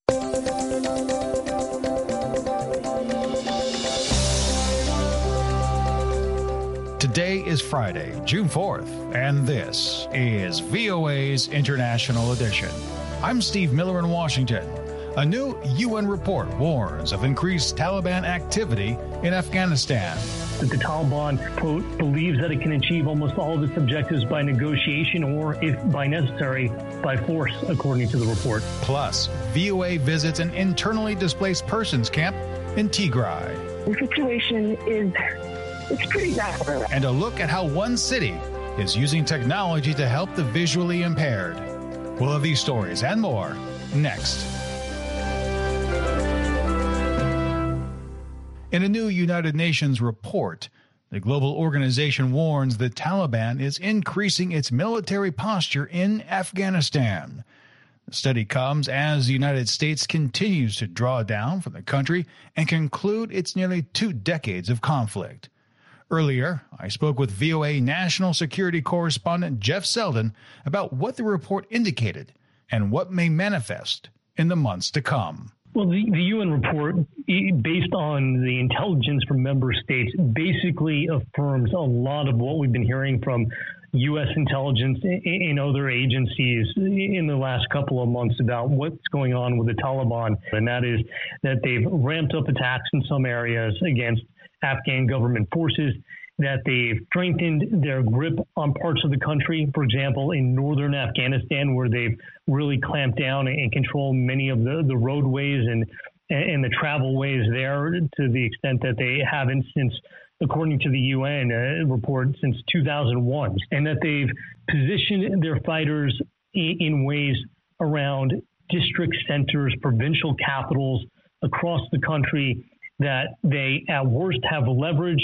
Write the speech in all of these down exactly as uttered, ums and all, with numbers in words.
Today is Friday, June fourth, and this is V O A's International Edition. I'm Steve Miller in Washington. A new U N report warns of increased Taliban activity in Afghanistan. That the Taliban, quote, believes that it can achieve almost all of its objectives by negotiation or, if by necessary, by force, according to the report. Plus, V O A visits an internally displaced persons camp in Tigray. The situation is it's pretty bad. And a look at how one city is using technology to help the visually impaired. We'll have these stories and more next. In a new United Nations report, the global organization warns the Taliban is increasing its military posture in Afghanistan. The study comes as the United States continues to draw down from the country and conclude its nearly two decades of conflict. Earlier, I spoke with V O A National Security Correspondent Jeff Selden about what the report indicated and what may manifest in the months to come. Well, the, the U N report, based on the intelligence from member states, basically affirms a lot of what we've been hearing from U S intelligence and other agencies in the last couple of months about what's going on with the Taliban. And that is that they've ramped up attacks in some areas against Afghan government forces, that they've strengthened their grip on parts of the country, for example, in northern Afghanistan, where they've really clamped down and control many of the, the roadways and, and the travel ways there to the extent that they haven't since, according to the U N uh, report, since two thousand one, and that they've positioned their fighters in, in ways around district centers, provincial capitals across the country that they at worst have leverage,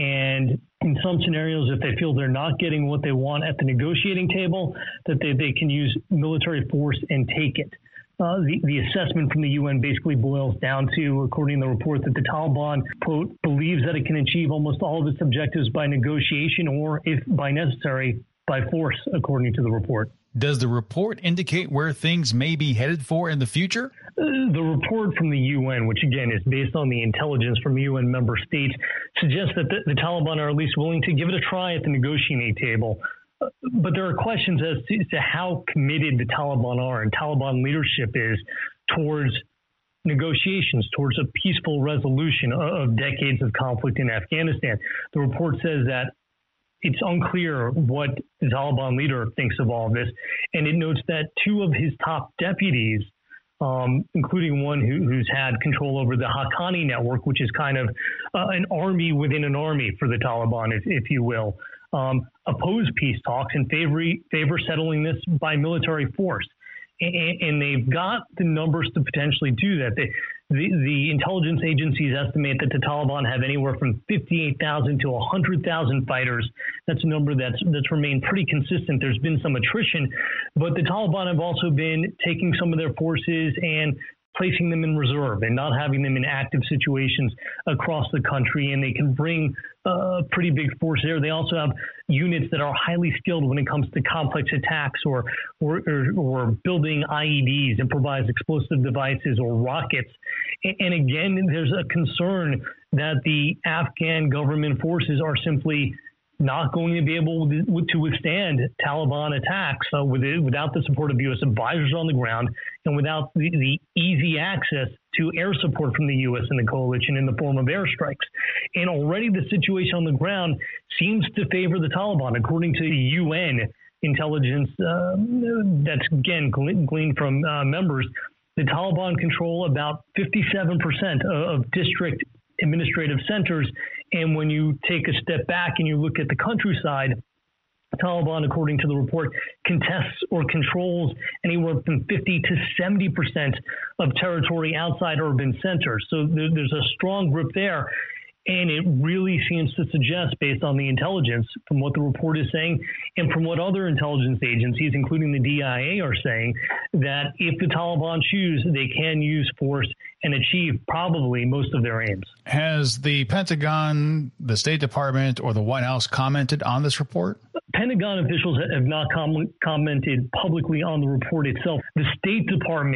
and in some scenarios, if they feel they're not getting what they want at the negotiating table, that they, they can use military force and take it. Uh, the, the assessment from the U N basically boils down to, according to the report, that the Taliban, quote, believes that it can achieve almost all of its objectives by negotiation or, if by necessary, by force, according to the report. Does the report indicate where things may be headed for in the future? Uh, the report from the U N, which again is based on the intelligence from U N member states, suggests that the, the Taliban are at least willing to give it a try at the negotiating table. Uh, but there are questions as to, to how committed the Taliban are and Taliban leadership is towards negotiations, towards a peaceful resolution of, of decades of conflict in Afghanistan. The report says that it's unclear what the Taliban leader thinks of all of this. And it notes that two of his top deputies, um, including one who, who's had control over the Haqqani network, which is kind of uh, an army within an army for the Taliban, if, if you will, um, oppose peace talks and favor, favor settling this by military force. And, and they've got the numbers to potentially do that. They, The, the intelligence agencies estimate that the Taliban have anywhere from fifty-eight thousand to one hundred thousand fighters. That's a number that's that's remained pretty consistent. There's been some attrition, but the Taliban have also been taking some of their forces and placing them in reserve and not having them in active situations across the country, and they can bring a pretty big force there. They also have units that are highly skilled when it comes to complex attacks or or, or, or building I E Ds, improvised explosive devices, or rockets. And, and again, there's a concern that the Afghan government forces are simply not going to be able to withstand Taliban attacks uh, with it, without the support of U S advisors on the ground and without the, the easy access to air support from the U S and the coalition in the form of airstrikes. And already the situation on the ground seems to favor the Taliban, according to the U N intelligence uh, that's, again, gleaned from uh, members. The Taliban control about fifty-seven percent of, of district administrative centers. And when you take a step back and you look at the countryside, Taliban, according to the report, contests or controls anywhere from fifty to seventy percent of territory outside urban centers. So there, there's a strong grip there. And it really seems to suggest, based on the intelligence from what the report is saying and from what other intelligence agencies, including the D I A, are saying, that if the Taliban choose, they can use force and achieve probably most of their aims. Has the Pentagon, the State Department, or the White House commented on this report? Pentagon officials have not com- commented publicly on the report itself. The State Department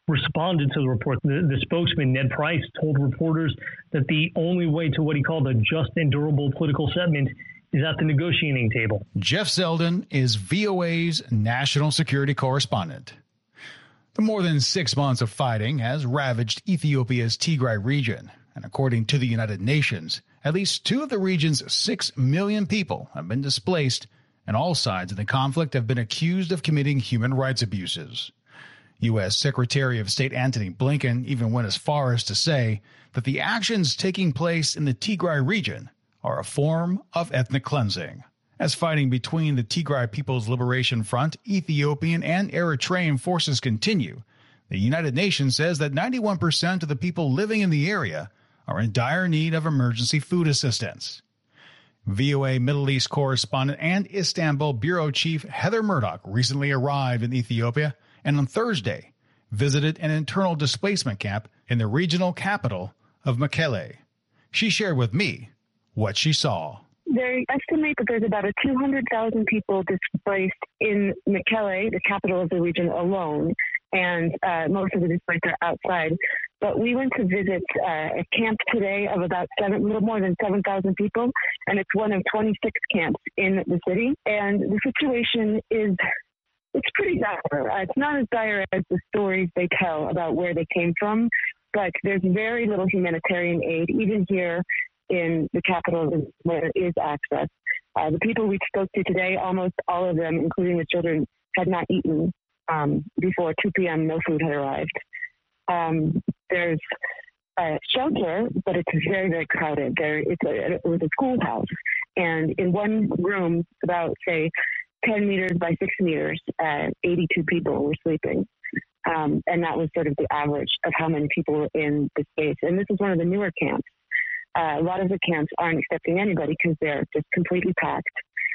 responded to the report. The, the spokesman, Ned Price, told reporters that the only way to what he called a just and durable political settlement is at the negotiating table. Jeff Zeldin is V O A's national security correspondent. The more than six months of fighting has ravaged Ethiopia's Tigray region, and according to the United Nations, at least two of the region's six million people have been displaced, and all sides of the conflict have been accused of committing human rights abuses. U S. Secretary of State Antony Blinken even went as far as to say that the actions taking place in the Tigray region are a form of ethnic cleansing. As fighting between the Tigray People's Liberation Front, Ethiopian and Eritrean forces continue, the United Nations says that ninety-one percent of the people living in the area are in dire need of emergency food assistance. V O A Middle East correspondent and Istanbul bureau chief Heather Murdoch recently arrived in Ethiopia and on Thursday visited an internal displacement camp in the regional capital of Mekelle. She shared with me what she saw. They estimate that there's about a two hundred thousand people displaced in Mekelle, the capital of the region, alone, and uh, most of the displaced are outside. But we went to visit uh, a camp today of about seven, a little more than seven thousand people, and it's one of twenty-six camps in the city. And the situation is, it's pretty dire. Uh, it's not as dire as the stories they tell about where they came from, but there's very little humanitarian aid, even here in the capital where there is access. Uh, the people we spoke to today, almost all of them, including the children, had not eaten um, before two p.m. No food had arrived. Um, there's a shelter, but it's very, very crowded. There, it's a, it was a schoolhouse, and in one room, about say ten meters by six meters, uh, eighty-two people were sleeping. Um, and that was sort of the average of how many people were in the space. And this is one of the newer camps. Uh, a lot of the camps aren't accepting anybody because they're just completely packed.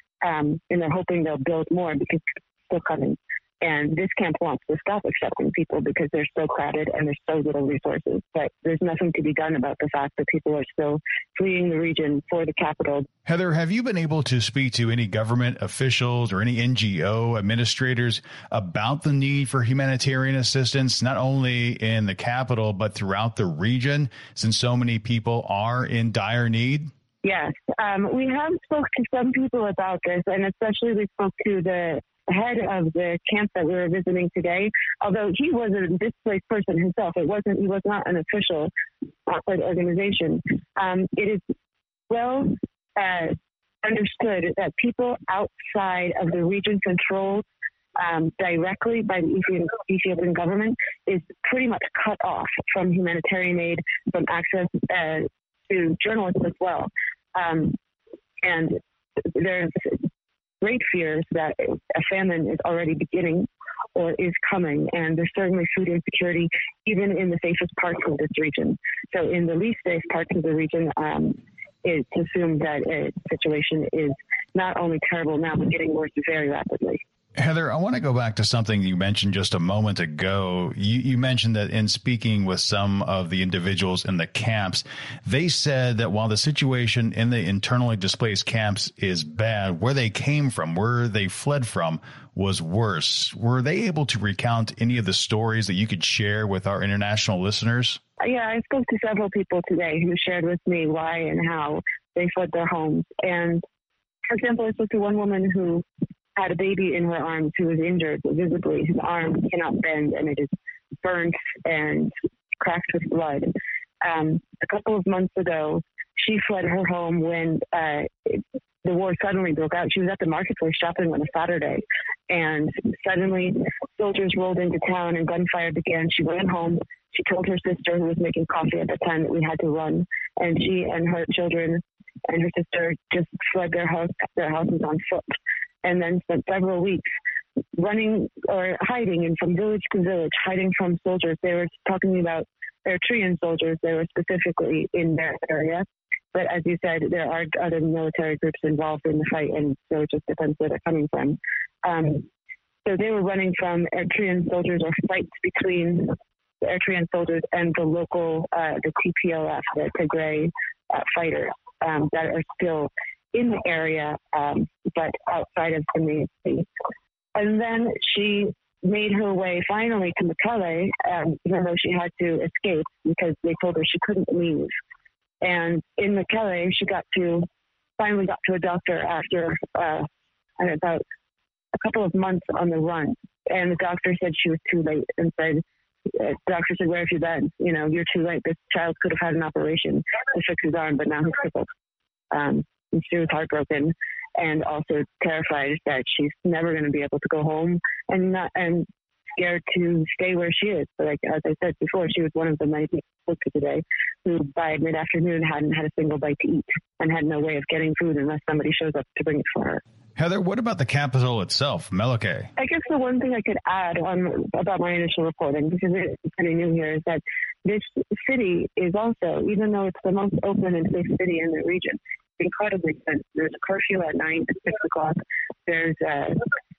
Um, and they're hoping they'll build more because people are still coming. And this camp wants to stop accepting people because they're so crowded and there's so little resources. But there's nothing to be done about the fact that people are still fleeing the region for the capital. Heather, have you been able to speak to any government officials or any N G O administrators about the need for humanitarian assistance, not only in the capital, but throughout the region, since so many people are in dire need? Yes, um, we have spoke to some people about this, and especially we spoke to the head of the camp that we were visiting today, although he was a displaced person himself. It wasn't, he was not an official outside organization. Um, it is well uh, understood that people outside of the region controlled um, directly by the Ethiopian, Ethiopian government is pretty much cut off from humanitarian aid, from access uh, to journalists as well. Um, and there's great fears that a famine is already beginning or is coming, and there's certainly food insecurity even in the safest parts of this region. So in the least safe parts of the region, um, it's assumed that a situation is not only terrible now, but getting worse very rapidly. Heather, I want to go back to something you mentioned just a moment ago. You, you mentioned that in speaking with some of the individuals in the camps, they said that while the situation in the internally displaced camps is bad, where they came from, where they fled from, was worse. Were they able to recount any of the stories that you could share with our international listeners? Yeah, I spoke to several people today who shared with me why and how they fled their homes. And, for example, I spoke to one woman who had a baby in her arms who was injured visibly. His arm cannot bend, and it is burnt and cracked with blood. Um, a couple of months ago, she fled her home when uh, it, the war suddenly broke out. She was at the marketplace shopping on a Saturday, and suddenly soldiers rolled into town and gunfire began. She ran home. She told her sister, who was making coffee at the time, that we had to run, and she and her children and her sister just fled their house, their houses on foot, and then spent several weeks running or hiding and from village to village, hiding from soldiers. They were talking about Eritrean soldiers. They were specifically in their area. But as you said, there are other military groups involved in the fight, and so it just depends where they're coming from. Um, so they were running from Eritrean soldiers or fights between the Eritrean soldiers and the local, uh, the T P L F, the Tigray uh, fighters um, that are still in the area, um, but outside of the main city. And then she made her way finally to Mekelle, um, even though she had to escape because they told her she couldn't leave. And in Mekelle, she got to finally got to a doctor after uh, about a couple of months on the run. And the doctor said she was too late and said, uh, the doctor said, where have you been? You know, you're too late. This child could have had an operation to fix his arm, but now he's crippled. Um, and she was heartbroken and also terrified that she's never going to be able to go home and not and scared to stay where she is. But like as I said before, she was one of the many people I spoke to today who by mid-afternoon hadn't had a single bite to eat and had no way of getting food unless somebody shows up to bring it for her. Heather, what about the capital itself, Mekelle? I guess the one thing I could add on about my initial reporting, because it's pretty new here, is that this city is also, even though it's the most open and safe city in the region, incredibly tense. There's a curfew at nine at six o'clock. There's uh,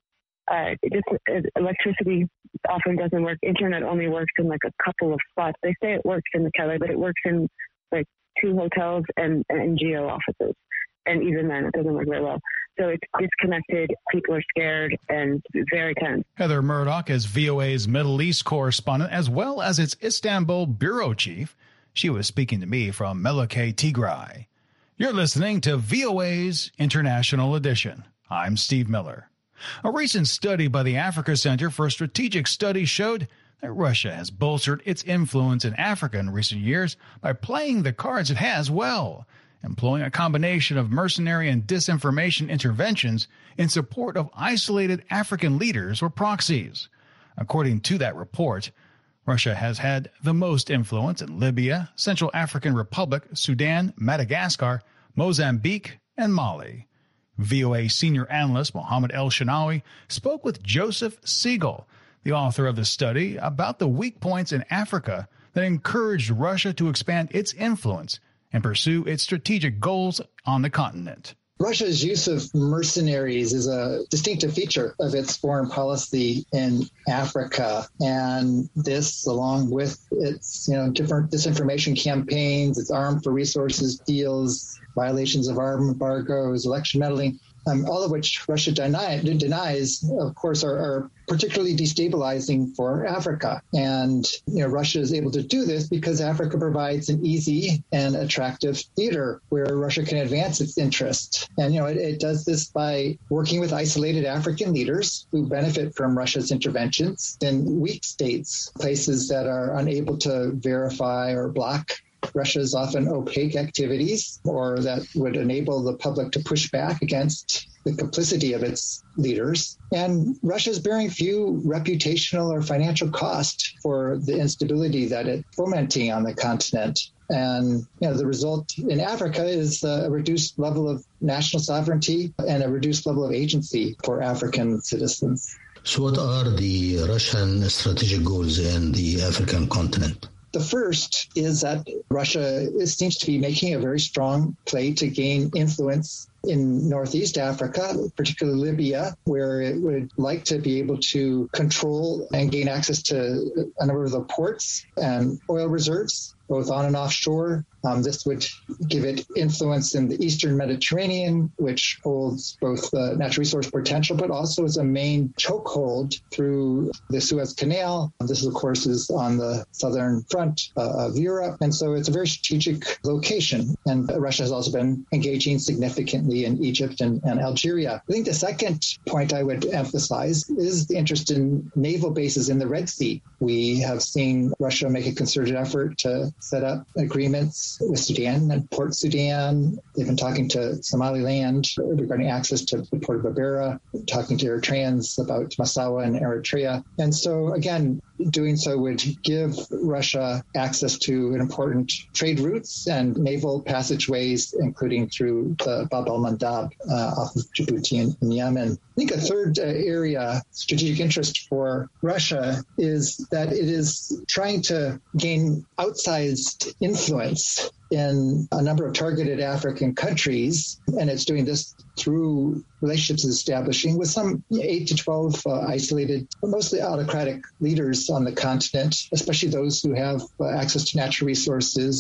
uh, just uh, electricity often doesn't work. Internet only works in like a couple of spots. They say it works in Mekelle, but it works in like two hotels and N G O offices. And even then, it doesn't work very well. So it's disconnected. People are scared and very tense. Heather Murdoch is V O A's Middle East correspondent, as well as its Istanbul bureau chief. She was speaking to me from Mekelle, Tigray. You're listening to V O A's International Edition. I'm Steve Miller. A recent study by the Africa Center for Strategic Studies showed that Russia has bolstered its influence in Africa in recent years by playing the cards it has well, employing a combination of mercenary and disinformation interventions in support of isolated African leaders or proxies. According to that report, Russia has had the most influence in Libya, Central African Republic, Sudan, Madagascar, Mozambique, and Mali. V O A senior analyst Mohammed El-Shanawi spoke with Joseph Siegel, the author of the study, about the weak points in Africa that encouraged Russia to expand its influence and pursue its strategic goals on the continent. Russia's use of mercenaries is a distinctive feature of its foreign policy in Africa. And this, along with its, you know, different disinformation campaigns, its armed for resources deals, violations of arms embargoes, election meddling, um, all of which Russia deny, denies, of course, are, are particularly destabilizing for Africa. And, you know, Russia is able to do this because Africa provides an easy and attractive theater where Russia can advance its interest. And, you know, it, it does this by working with isolated African leaders who benefit from Russia's interventions in weak states, places that are unable to verify or block Russia's often opaque activities, or that would enable the public to push back against the complicity of its leaders. And Russia is bearing few reputational or financial cost for the instability that it's fomenting on the continent. And, you know, the result in Africa is a reduced level of national sovereignty and a reduced level of agency for African citizens. So what are the Russian strategic goals in the African continent? The first is that Russia seems to be making a very strong play to gain influence in Northeast Africa, particularly Libya, where it would like to be able to control and gain access to a number of the ports and oil reserves, both on and offshore. Um, this would give it influence in the Eastern Mediterranean, which holds both uh, natural resource potential, but also is a main chokehold through the Suez Canal. This, of course, is on the southern front uh, of Europe. And so it's a very strategic location. And Russia has also been engaging significantly in Egypt and, and Algeria. I think the second point I would emphasize is the interest in naval bases in the Red Sea. We have seen Russia make a concerted effort to set up agreements with Sudan and Port Sudan. They've been talking to Somaliland regarding access to the port of Berbera, talking to Eritreans about Massawa and Eritrea. And so, again, doing so would give Russia access to important trade routes and naval passageways, including through the Bab el-Mandab uh, off of Djibouti and, and Yemen. I think a third uh, area, strategic interest for Russia, is that it is trying to gain outsized influence in a number of targeted African countries, and it's doing this through relationships it's establishing with some eight to twelve uh, isolated, mostly autocratic leaders on the continent, especially those who have uh, access to natural resources,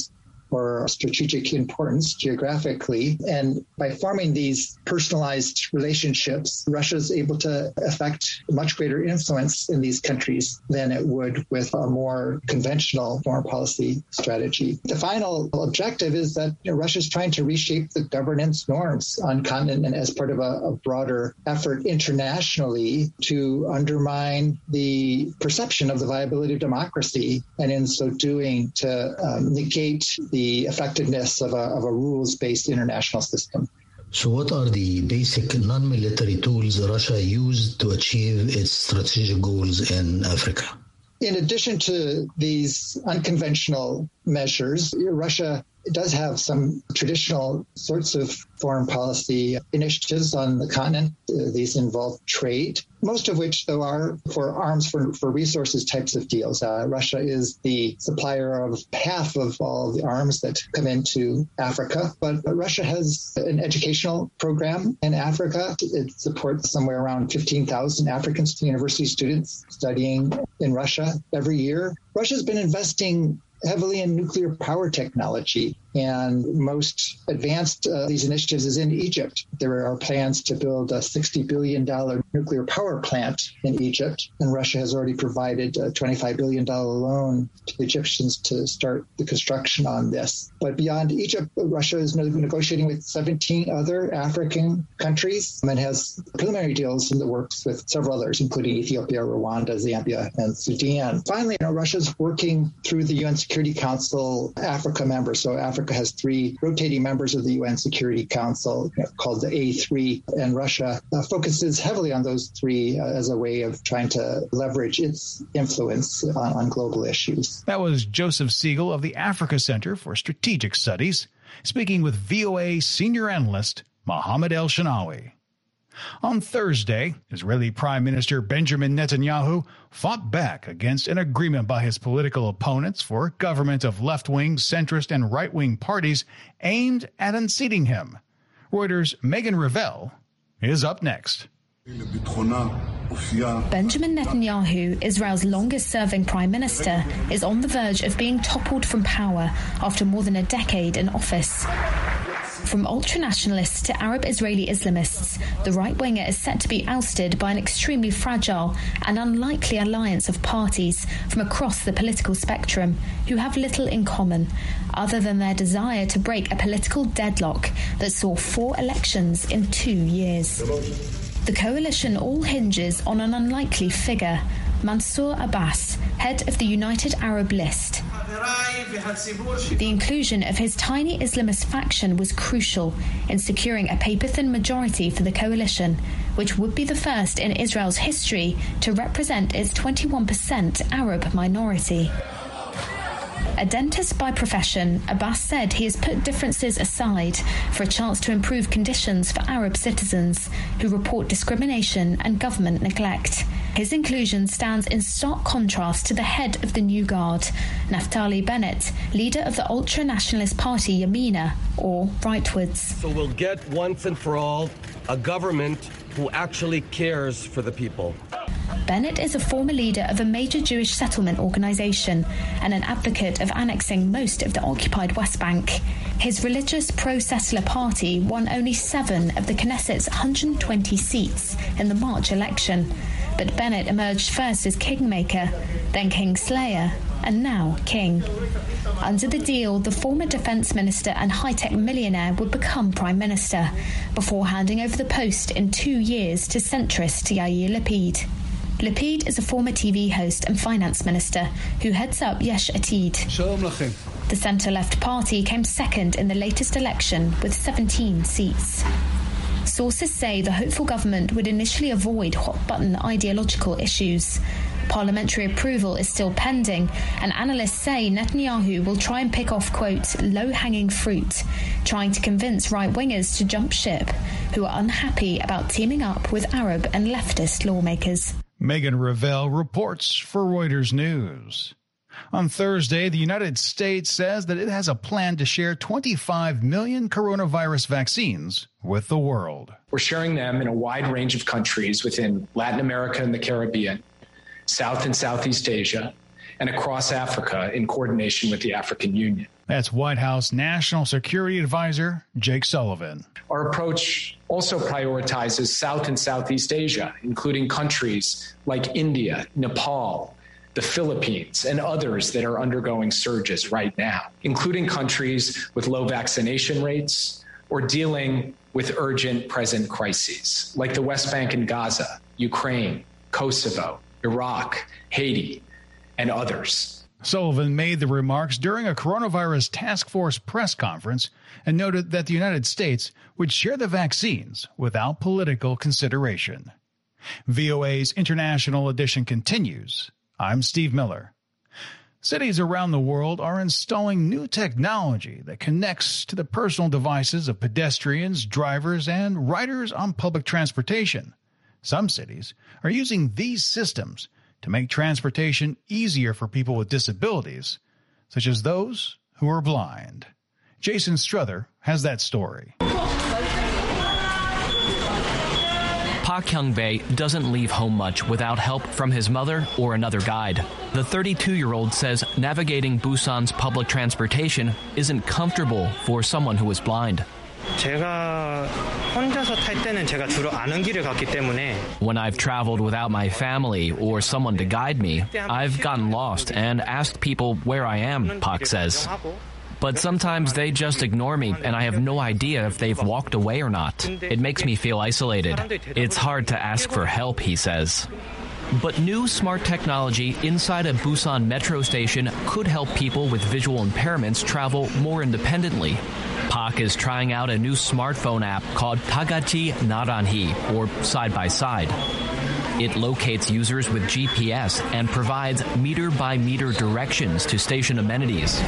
or strategic importance geographically. And by forming these personalized relationships, Russia is able to affect much greater influence in these countries than it would with a more conventional foreign policy strategy. The final objective is that you know, Russia is trying to reshape the governance norms on the continent and as part of a, a broader effort internationally to undermine the perception of the viability of democracy, and in so doing to um, negate the effectiveness of a, of a rules-based international system. So what are the basic non-military tools Russia used to achieve its strategic goals in Africa? In addition to these unconventional measures, Russia does have some traditional sorts of foreign policy initiatives on the continent. Uh, these involve trade, most of which, though, are for arms for, for resources types of deals. Uh, Russia is the supplier of half of all the arms that come into Africa, but, but Russia has an educational program in Africa. It supports somewhere around fifteen thousand African university students studying in Russia every year. Russia's been investing heavily in nuclear power technology, and most advanced uh, these initiatives is in Egypt. There are plans to build a sixty billion dollars nuclear power plant in Egypt, and Russia has already provided a twenty-five billion dollars loan to the Egyptians to start the construction on this. But beyond Egypt, Russia is negotiating with seventeen other African countries and has preliminary deals in the works with several others, including Ethiopia, Rwanda, Zambia, and Sudan. Finally, you know, Russia's working through the U N Security Council Africa members. So Africa has three rotating members of the U N Security Council you know, called the A three, and Russia uh, focuses heavily on those three uh, as a way of trying to leverage its influence on, on global issues. That was Joseph Siegel of the Africa Center for Strategic Studies, speaking with V O A senior analyst Mohammed El-Shanawi. On Thursday, Israeli Prime Minister Benjamin Netanyahu fought back against an agreement by his political opponents for a government of left-wing, centrist, and right-wing parties aimed at unseating him. Reuters' Megan Revell is up next. Benjamin Netanyahu, Israel's longest-serving prime minister, is on the verge of being toppled from power after more than a decade in office. From ultranationalists to Arab Israeli Islamists, the right-winger is set to be ousted by an extremely fragile and unlikely alliance of parties from across the political spectrum who have little in common, other than their desire to break a political deadlock that saw four elections in two years. The coalition all hinges on an unlikely figure, Mansour Abbas, head of the United Arab List. The inclusion of his tiny Islamist faction was crucial in securing a paper-thin majority for the coalition, which would be the first in Israel's history to represent its twenty-one percent Arab minority. A dentist by profession, Abbas said he has put differences aside for a chance to improve conditions for Arab citizens who report discrimination and government neglect. His inclusion stands in stark contrast to the head of the new guard, Naftali Bennett, leader of the ultra-nationalist party Yamina, or rightwards. So we'll get once and for all a government who actually cares for the people. Bennett is a former leader of a major Jewish settlement organisation and an advocate of annexing most of the occupied West Bank. His religious pro-settler party won only seven of the Knesset's one hundred twenty seats in the March election. But Bennett emerged first as kingmaker, then kingslayer, and now king. Under the deal, the former defence minister and high-tech millionaire would become prime minister, before handing over the post in two years to centrist Yair Lapid. Lapid is a former T V host and finance minister who heads up Yesh Atid. The centre-left party came second in the latest election with seventeen seats. Sources say the hopeful government would initially avoid hot-button ideological issues. Parliamentary approval is still pending, and analysts say Netanyahu will try and pick off, quote, low-hanging fruit, trying to convince right-wingers to jump ship, who are unhappy about teaming up with Arab and leftist lawmakers. Megan Revell reports for Reuters News. On Thursday, the United States says that it has a plan to share twenty-five million coronavirus vaccines with the world. We're sharing them in a wide range of countries within Latin America and the Caribbean, South and Southeast Asia, and across Africa in coordination with the African Union. That's White House National Security Advisor Jake Sullivan. Our approach also prioritizes South and Southeast Asia, including countries like India, Nepal, the Philippines, and others that are undergoing surges right now, including countries with low vaccination rates or dealing with urgent present crises like the West Bank and Gaza, Ukraine, Kosovo, Iraq, Haiti, and others. Sullivan made the remarks during a coronavirus task force press conference and noted that the United States would share the vaccines without political consideration. V O A's International Edition continues. I'm Steve Miller. Cities around the world are installing new technology that connects to the personal devices of pedestrians, drivers, and riders on public transportation. Some cities are using these systems to make transportation easier for people with disabilities, such as those who are blind. Jason Struther has that story. Park Hyung-bae doesn't leave home much without help from his mother or another guide. The thirty-two-year-old says navigating Busan's public transportation isn't comfortable for someone who is blind. When I've traveled without my family or someone to guide me, I've gotten lost and asked people where I am, Park says. But sometimes they just ignore me and I have no idea if they've walked away or not. It makes me feel isolated. It's hard to ask for help, he says. But new smart technology inside a Busan metro station could help people with visual impairments travel more independently. Park is trying out a new smartphone app called Tagachi Naranhi, or Side by Side. It locates users with G P S and provides meter-by-meter directions to station amenities.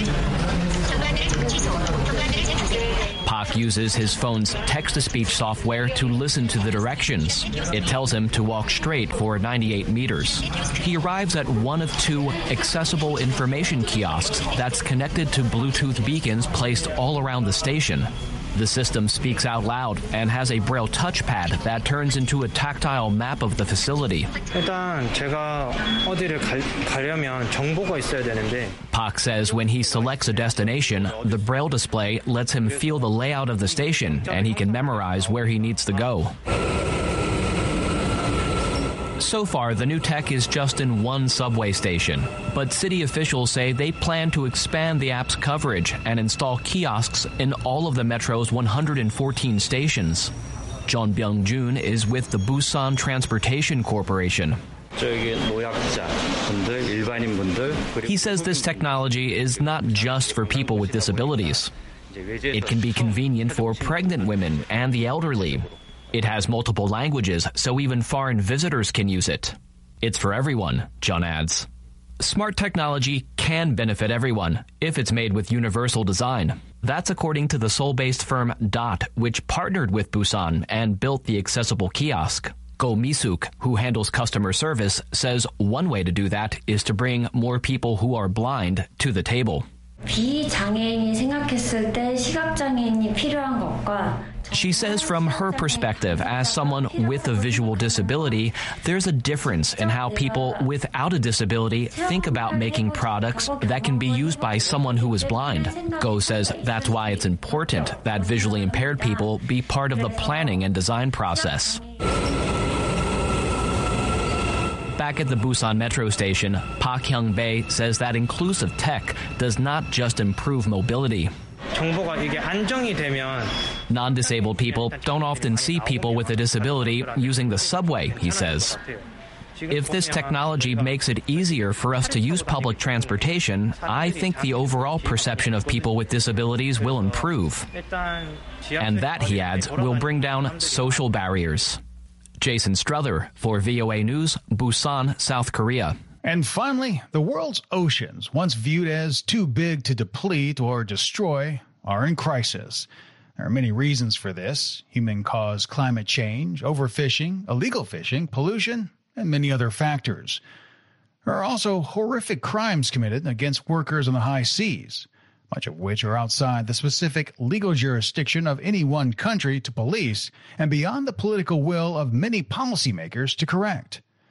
Park uses his phone's text-to-speech software to listen to the directions. It tells him to walk straight for ninety-eight meters. He arrives at one of two accessible information kiosks that's connected to Bluetooth beacons placed all around the station. The system speaks out loud and has a braille touchpad that turns into a tactile map of the facility. Park says when he selects a destination, the braille display lets him feel the layout of the station and he can memorize where he needs to go. So far, the new tech is just in one subway station, but city officials say they plan to expand the app's coverage and install kiosks in all of the metro's one hundred fourteen stations. John Byung-jun is with the Busan Transportation Corporation. He says this technology is not just for people with disabilities. It can be convenient for pregnant women and the elderly. It has multiple languages, so even foreign visitors can use it. It's for everyone, John adds. Smart technology can benefit everyone if it's made with universal design. That's according to the Seoul-based firm Dot, which partnered with Busan and built the accessible kiosk. Go Mi-suk, who handles customer service, says one way to do that is to bring more people who are blind to the table. She says from her perspective, as someone with a visual disability, there's a difference in how people without a disability think about making products that can be used by someone who is blind. Go says that's why it's important that visually impaired people be part of the planning and design process. Back at the Busan metro station, Park Hyung-bae says that inclusive tech does not just improve mobility. Non-disabled people don't often see people with a disability using the subway, he says. If this technology makes it easier for us to use public transportation, I think the overall perception of people with disabilities will improve. And that, he adds, will bring down social barriers. Jason Struther for V O A News, Busan, South Korea. And finally, the world's oceans, once viewed as too big to deplete or destroy, are in crisis. There are many reasons for this: human-caused climate change, overfishing, illegal fishing, pollution, and many other factors. There are also horrific crimes committed against workers on the high seas, much of which are outside the specific legal jurisdiction of any one country to police and beyond the political will of many policymakers to correct.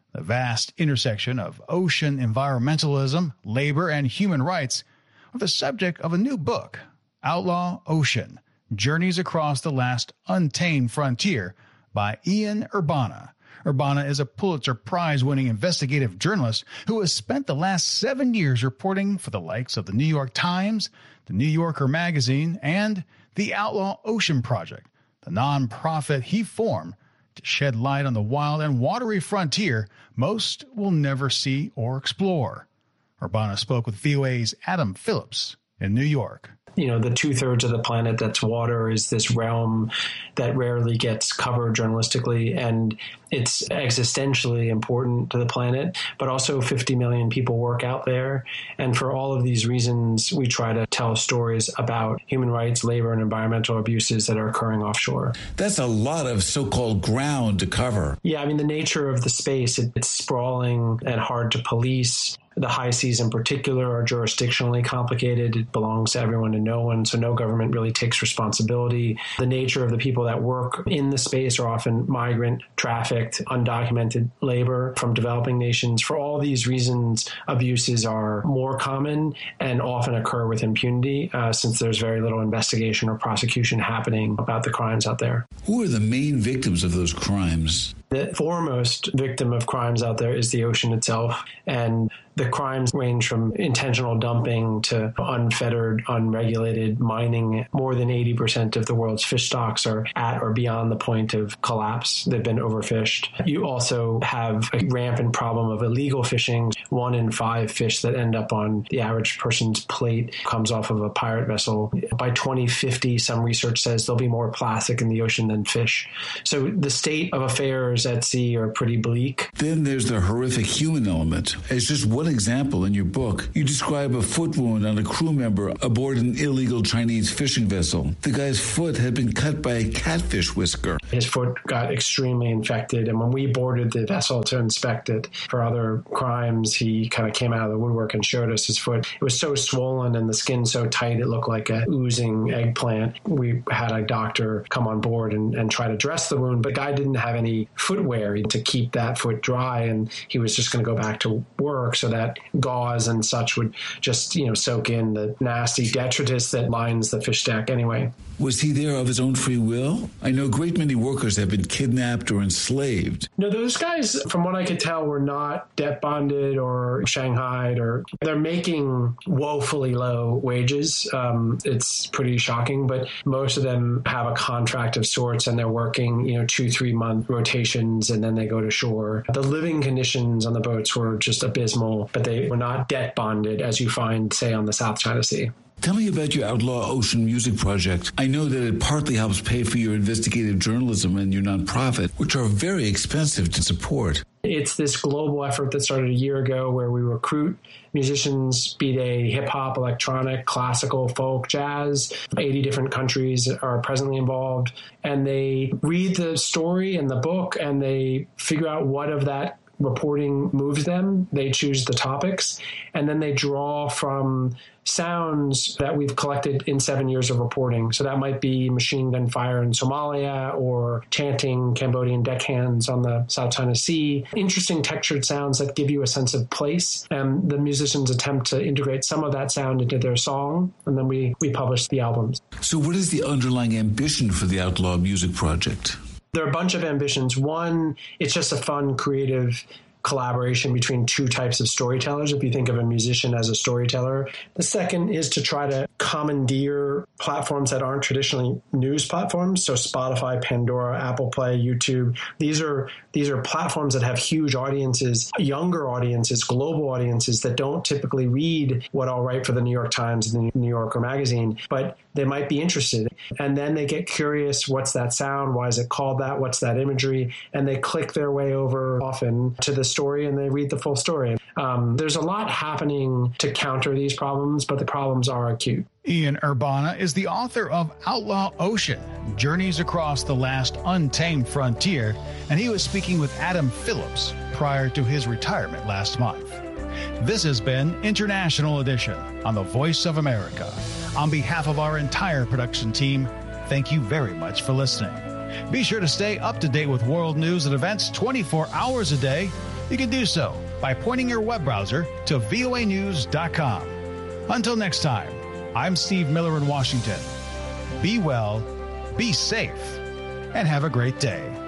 The vast intersection of ocean environmentalism, labor, and human rights are the subject of a new book, Outlaw Ocean: Journeys Across the Last Untamed Frontier by Ian Urbana. Urbana is a Pulitzer Prize-winning investigative journalist who has spent the last seven years reporting for the likes of the New York Times, the New Yorker magazine, and the Outlaw Ocean Project, the nonprofit he formed to shed light on the wild and watery frontier most will never see or explore. Urbana spoke with V O A's Adam Phillips in New York. You know, the two-thirds of the planet that's water is this realm that rarely gets covered journalistically, and it's existentially important to the planet, but also fifty million people work out there. And for all of these reasons, we try to tell stories about human rights, labor, and environmental abuses that are occurring offshore. That's a lot of so-called ground to cover. Yeah, I mean, the nature of the space, it, it's sprawling and hard to police. The high seas in particular are jurisdictionally complicated. It belongs to everyone and no one, so no government really takes responsibility. The nature of the people that work in the space are often migrant, trafficked, undocumented labor from developing nations. For all these reasons, abuses are more common and often occur with impunity, uh, since there's very little investigation or prosecution happening about the crimes out there. Who are the main victims of those crimes? The foremost victim of crimes out there is the ocean itself, and the crimes range from intentional dumping to unfettered, unregulated mining. More than eighty percent of the world's fish stocks are at or beyond the point of collapse. They've been overfished. You also have a rampant problem of illegal fishing. One in five fish that end up on the average person's plate comes off of a pirate vessel. By twenty fifty, some research says there'll be more plastic in the ocean than fish. So the state of affairs at sea are pretty bleak. Then there's the horrific human element. As just one example in your book, you describe a foot wound on a crew member aboard an illegal Chinese fishing vessel. The guy's foot had been cut by a catfish whisker. His foot got extremely infected, and when we boarded the vessel to inspect it for other crimes, he kind of came out of the woodwork and showed us his foot. It was so swollen and the skin so tight it looked like a oozing eggplant. We had a doctor come on board and, and try to dress the wound, but the guy didn't have any footwear to keep that foot dry, and he was just going to go back to work, so that gauze and such would just, you know, soak in the nasty detritus that lines the fish deck anyway. Was he there of his own free will? I know a great many workers have been kidnapped or enslaved. No, those guys, from what I could tell, were not debt bonded or shanghaied, or they're making woefully low wages. Um, it's pretty shocking, but most of them have a contract of sorts, and they're working, you know, two, three month rotations, and then they go to shore. The living conditions on the boats were just abysmal, but they were not debt bonded as you find, say, on the South China Sea. Tell me about your Outlaw Ocean music project. I know that it partly helps pay for your investigative journalism and your nonprofit, which are very expensive to support. It's this global effort that started a year ago where we recruit musicians, be they hip-hop, electronic, classical, folk, jazz. eighty different countries are presently involved. And they read the story and the book, and they figure out what of that reporting moves them. They choose the topics, and then they draw from sounds that we've collected in seven years of reporting. So that might be machine gun fire in Somalia, or chanting Cambodian deckhands on the South China Sea. Interesting textured sounds that give you a sense of place. And the musicians attempt to integrate some of that sound into their song, and then we, we publish the albums. So what is the underlying ambition for the Outlaw Music Project? There are a bunch of ambitions. One, it's just a fun, creative collaboration between two types of storytellers, if you think of a musician as a storyteller. The second is to try to commandeer platforms that aren't traditionally news platforms. So Spotify, Pandora, Apple Play, YouTube. These are these are platforms that have huge audiences, younger audiences, global audiences that don't typically read what I'll write for the New York Times and the New Yorker magazine, but they might be interested. And then they get curious, what's that sound? Why is it called that? What's that imagery? And they click their way over often to the story, and they read the full story. Um, there's a lot happening to counter these problems, but the problems are acute. Ian Urbana is the author of Outlaw Ocean: Journeys Across the Last Untamed Frontier, and he was speaking with Adam Phillips prior to his retirement last month. This has been International Edition on the Voice of America. On behalf of our entire production team, thank you very much for listening. Be sure to stay up to date with world news and events twenty-four hours a day You can do so by pointing your web browser to V O A news dot com. Until next time, I'm Steve Miller in Washington. Be well, be safe, and have a great day.